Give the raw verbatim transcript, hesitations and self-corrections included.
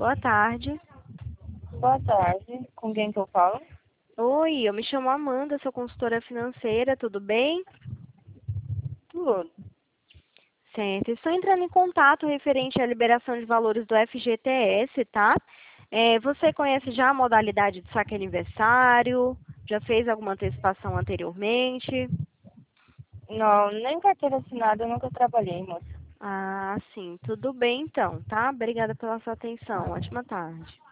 Boa tarde. Boa tarde. Com quem que eu falo? Oi, eu me chamo Amanda, sou consultora financeira, tudo bem? Tudo. Certo. Estou entrando em contato referente à liberação de valores do F G T S, tá? É, você conhece já a modalidade de saque aniversário? Já fez alguma antecipação anteriormente? Não, nem carteira assinada eu nunca trabalhei, moça. Ah, sim. Tudo bem então, tá? Obrigada pela sua atenção. Ótima tarde.